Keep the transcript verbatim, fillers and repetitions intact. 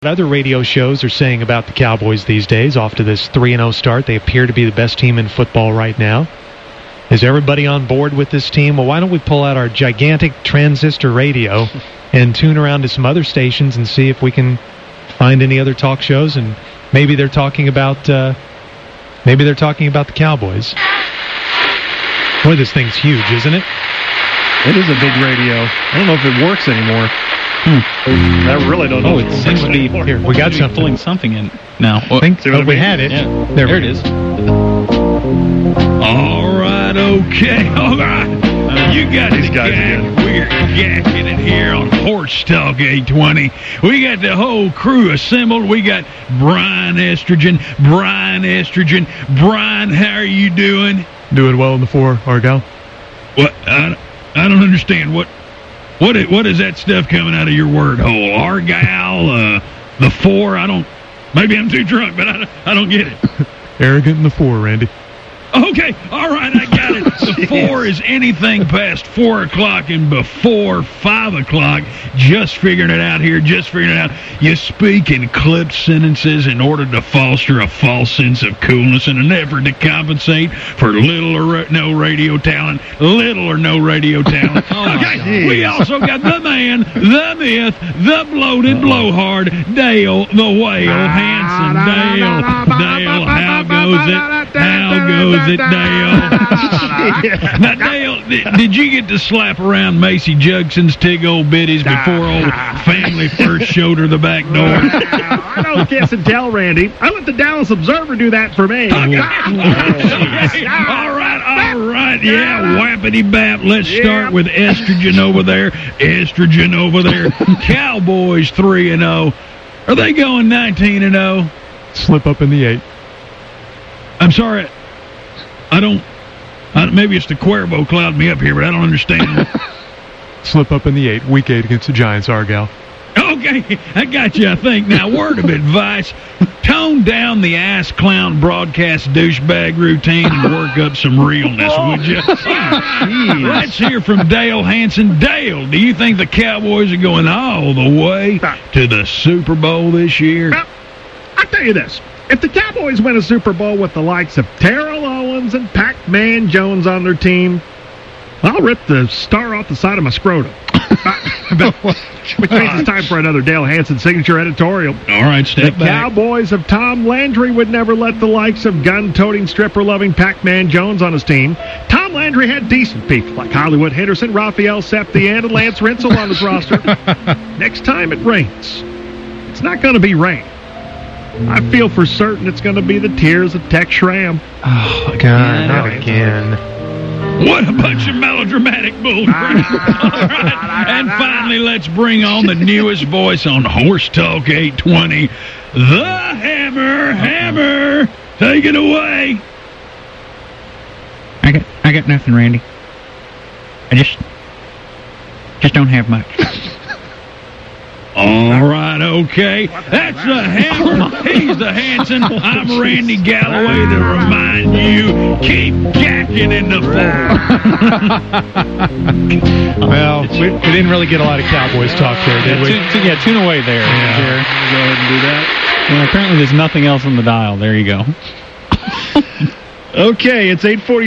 Other radio shows are saying about the Cowboys these days. Off to this three and oh start, they appear to be the best team in football right now. Is everybody on board with this team? Well, why don't we pull out our gigantic transistor radio and tune around to some other stations and see if we can find any other talk shows, and maybe they're talking about uh, maybe they're talking about the Cowboys. Boy, this thing's huge, isn't it? It is a big radio. I don't know if it works anymore. Hmm. I really don't know. Oh, it seems to be here. We got something. Pulling something in now. I think oh, we had it. Yeah. There, there it is. All right, okay, all right. Uh, you got this guy. We're gacking it here on Horse Talk eight twenty. We got the whole crew assembled. We got Brian Estrogen. Brian Estrogen. Brian, how are you doing? Doing well in the four, Argyle. What? I, I don't understand. What? What is, what is that stuff coming out of your word hole? Argyle, uh, the four, I don't, maybe I'm too drunk, but I don't, I don't get it. Arrogant in the four, Randy. Okay, all right, I got it. The four is anything past four o'clock and before five o'clock. Just figuring it out here, just figuring it out. You speak in clipped sentences in order to foster a false sense of coolness in an effort to compensate for little or no radio talent, little or no radio talent. Oh okay, we also got the man, the myth, the bloated blowhard, Dale, the whale, Hanson, Dale, Dale, how goes it? How goes it, Dale? Now, Dale, did, did you get to slap around Macy Jugson's tig old biddies before old family first showed her the back door? I don't kiss and tell, Randy. I let the Dallas Observer do that for me. Okay. all right, all right. Yeah, whappity bap. Let's start with Estrogen over there. Estrogen over there. Cowboys three and oh. Are they going nineteen and oh? Slip up in the eight. I'm sorry. I don't, I, maybe it's the Cuervo clouding me up here, but I don't understand. Slip up in the eight. Week eight against the Giants, Argyle. Okay, I got you, I think. Now, word of advice, tone down the ass clown broadcast douchebag routine and work up some realness, would you? Let's hear from Dale Hanson. Dale, do you think the Cowboys are going all the way to the Super Bowl this year? Well, I'll tell you this. If the Cowboys win a Super Bowl with the likes of Terrell Owens and Pac-Man Jones on their team, I'll rip the star off the side of my scrotum. Which means it's time for another Dale Hanson signature editorial. All right, step the back. Cowboys of Tom Landry would never let the likes of gun-toting, stripper-loving Pac-Man Jones on his team. Tom Landry had decent people like Hollywood Henderson, Raphael Septien, and Lance Rinsel on his roster. Next time it rains, it's not going to be rain. I feel for certain it's going to be the tears of Tex Schramm. Oh, God, not again. What a bunch of melodramatic bull crap. All right. And finally, let's bring on the newest voice on Horse Talk eight twenty, the Hammer. Hammer, take it away. I got, I got nothing, Randy. I just, just don't have much. All right, okay. That's the Hammer. He's the Hanson. I'm Randy Galloway to remind you, keep gacking in the four. Well, we, we didn't really get a lot of Cowboys talk there, did yeah, we? Tune, tune, yeah, tune away there. Yeah. There. Go ahead and do that. Well, apparently there's nothing else on the dial. There you go. Okay, it's eight forty.